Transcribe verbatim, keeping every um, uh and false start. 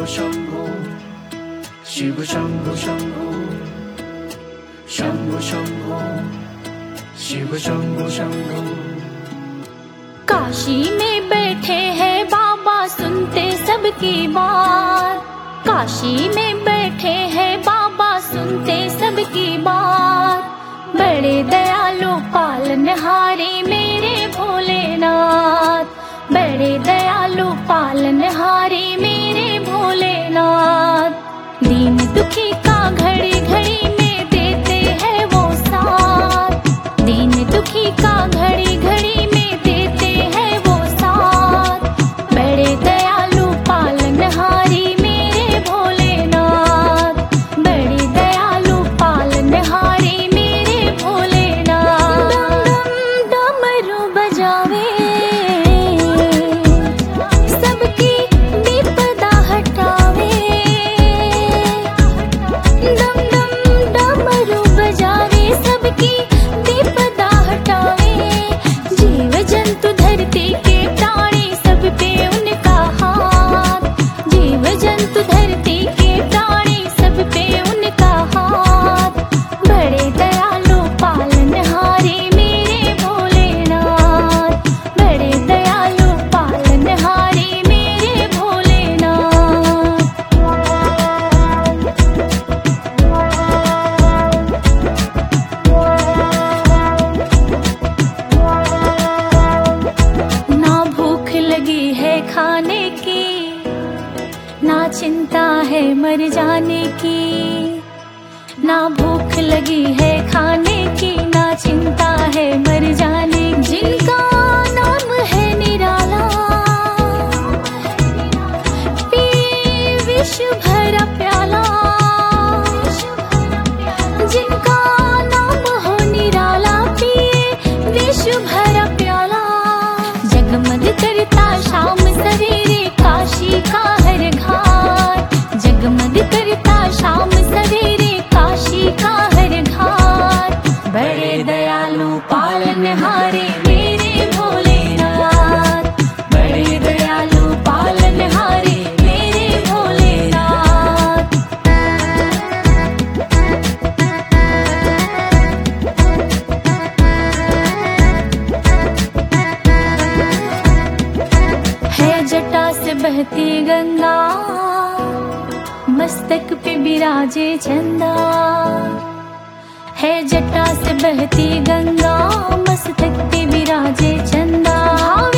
शंभो शिव शंभो शंभो शंभो शंभो शिव शंभो शंभो। काशी में बैठे हैं बाबा सुनते सबकी बात, काशी में बैठे हैं बाबा सुनते सबकी बात। बड़े दयालु पालनहारे मेरे भोलेनाथ, बड़े दयालु पालनहारे मेरे भोलेनाथ। दीन दुखी का घड़ी घड़ी में देते हैं वो साथ, दीन दुखी का घड़ी घड़ी में देते हैं वो साथ। बड़े दयालु पालनहारी मेरे भोलेनाथ, बड़े दयालु पालनहारी मेरे भोलेनाथ। डम डम डमरू बजावे सबकी विपदा हटावे, डम डम डमरू बजावे सबकी विपदा हटावे। जीव जंतु धरती के प्राणी सब पे उनका हाथ, जीव जंतु धरती के प्राणी सब पे उनका हाथ। बड़े दयालु पालनहारे मेरे भोलेनाथ, बड़े दयालु पालनहारे मेरे भोलेनाथ। ना भूख लगी है खाने की, ना चिंता है मर जाने की, ना भूख लगी है खाने की, ना चिंता है मर जाने की। जिनका नाम है निराला पिए विष भरा प्याला, जिनका नाम हो निराला पिए विष भरा प्याला। जगमग करता शाम सवेरे काशी का हर घाट, जगमग करता शाम सवेरे काशी का हर घाट। बड़े दयालु पालनहारे मेरे भोलेनाथ, बड़े दयालु पालनहारे मेरे भोलेनाथ। है जटा से बहती गंगा, मस्तक पे बिराजे चंदा। है जटा से बहती गंगा, मस्तक पे बिराजे चंदा।